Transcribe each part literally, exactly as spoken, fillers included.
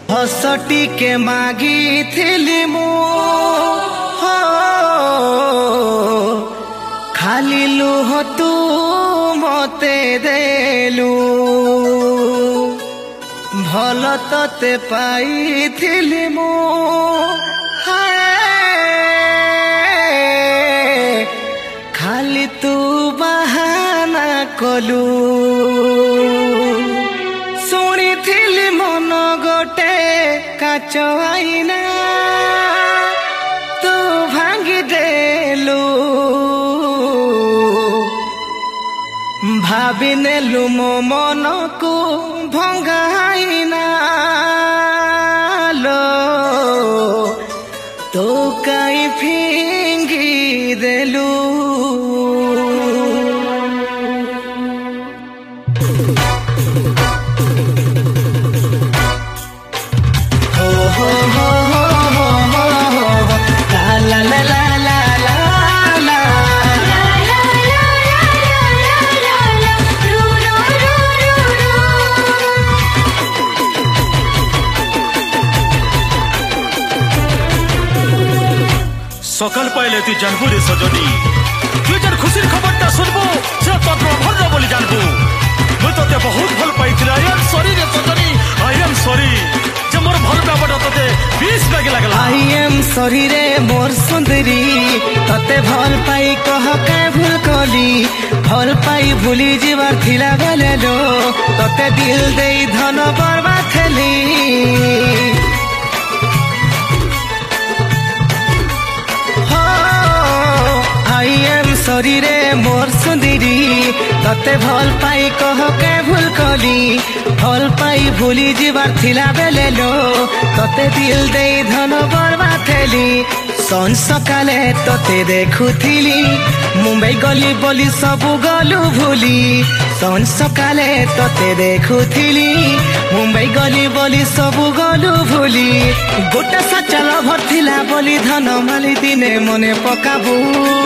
हसटी के मागी थिली मु हो खाली लुह तू मते देलु भल तते पाई थिली मु खाली तू बहाना कलु शुणी थिली मन गोटे काच आईना तू भांगी देलु भाभी नेलु मो मन को भंगाईना लो तो कई फिंगी देलु सकाल पाइले तु जानबू रे सजनी तु जन खुशी खबरटा सुनबू से तोर भर बोली जानबू मु तते बहुत भल पाइथिला आई एम सॉरी रे सजनी आई एम सॉरी जे मोर भल बाबटा तते बीस लागे लागला आई एम सॉरी रे मोर सुंदरी तते भल पाई कह के भूल कली भल पाई भूली जीवार थिला बेले लो तते दिल देई धन बर्बाद थली आई एम सॉरी रे मोर सुंदरी तते भल पाई कह के भूल कली भल पाई भूली जीवार थिला बेले लो तते दिल दे धन बर्बाद थेली सन सकाले तते देखुथिली मुंबई गली बोली सबु गलु भूली सन सकाले तते देखुथिली मुंबई गली बोली सबु गलु भूली गोटा सचल भरथिला बोली धन माली दिने मने पकाबू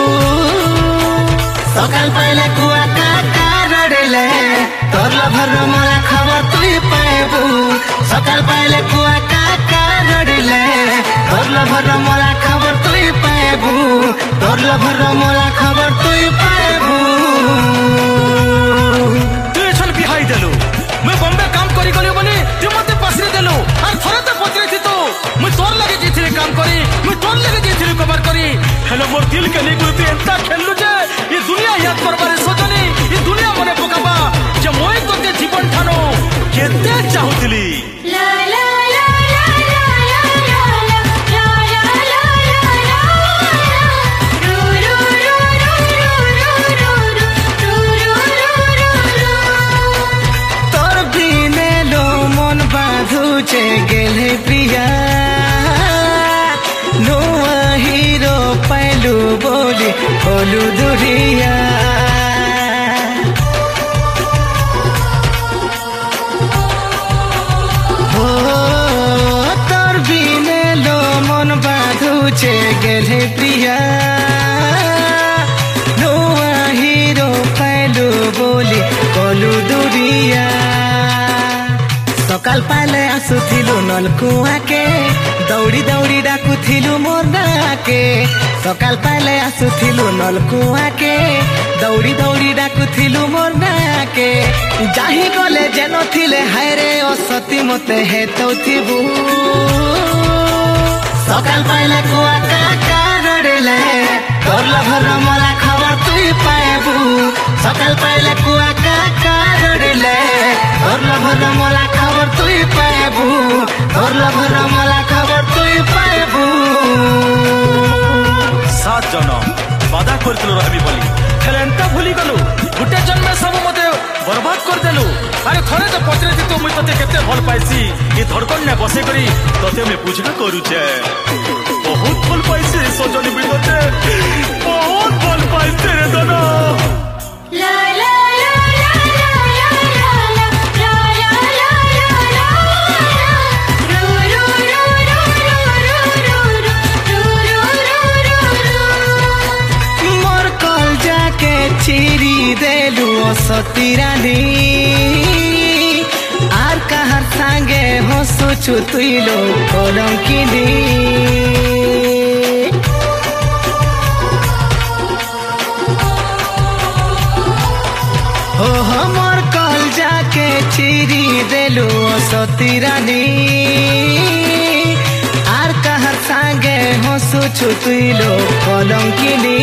सकाल पाइले कुआ काका रड़ले तोर भर मोला खबर तुई पाएबू सकाल पाइले कुआ काका रड़ले तोर भर मोला खबर तुई पाएबू तोर भर मोला खबर तुई पाएबू तू छल बिहाई देलु मैं बॉम्बे काम करी गली बनी तू मते पसरी देलु और थरे तो पत्रे थी तो मैं तोर लगे जेथिले काम करी मैं तोर लगे जेथिले कवर करी हेलो मोर दिल के लिए तू एंता खेललु जे ये दुनिया याद करबारे सजनी ये दुनिया मने पकाबा जे मोय तोते जीवन ठानो केते चाहुतली ला ला ला ला ला ला ला ला रू रू रू रू रू रू तोर बिने लो मन बाधुचे गेले प्रिया नोआ हीरो पाइलु बोली बोलू दुरिया हो तोर बिने लो मन बाधुचे गेले प्रिया नोआ हीरो पाइलु बोली बोलू दुरिया सकाल पाले आसुथिलु नलकुआ के दौड़ी दौड़ी डाकुथिलु मोर नाके सकाल पाले आसुथिलु नलकुआ के दौड़ी दौड़ी डाकुथिलु मोर नाके जाही गले जेन थिले हाय रे असती मते हेतौथिबु सकाल पाइले कुआ काका रड़ले तोर लभर मोला खबर तुई पाएबू सकाल पाइले कुआ काका रड़ले तोर लभर मोला खबर तुई पाएबू तोर लभर मोला खबर तुई पाएबू सात जन्म वादा करथिलु रहबी बोली हेले एंता भूली गलु गुटे जन्म सब मते बर्बाद कर देलु अरे थरे तो पत्रे थी तो मुई तते केते भल पाइसी ये धड़कन ने बसे करी तते मैं पूछना करूचे बहुत भल पाइसी सजनी भी तते बहुत भल पाइसी रे दोनो ला ला ला ला ला ला ला ला ला रू रू रू रू रू मोर कल जाके चिरी देलु सती रानी आर कहार सांगे हंसु हसुछु तुइलो कलंकिनी हो हमर कल जाके चिरी देलु सती रानी आर कहर सांगे हसुछु तुइलो कलंकिनी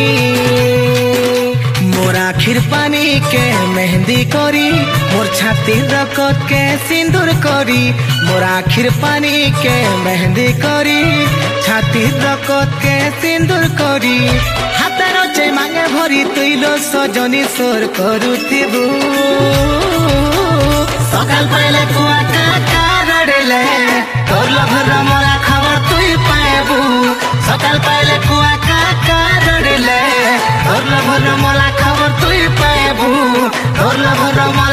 मोर आखिर पानी के मेहंदी करी मोर छाती रकत के सिंदूर करी मोर आखिर पानी के मेहंदी करी छाती रकत के सिंदूर करी हातर चे मांगे भरी तुइलो सजनी सोर करुथिबु सकाल पाइले कुआ काका रडले तोर लभर मोला खबर तुई पाएबु सकाल पाइले कुआ काका रडले तोर लभर मोला खबर तुई पाएबु तोर लभर मोला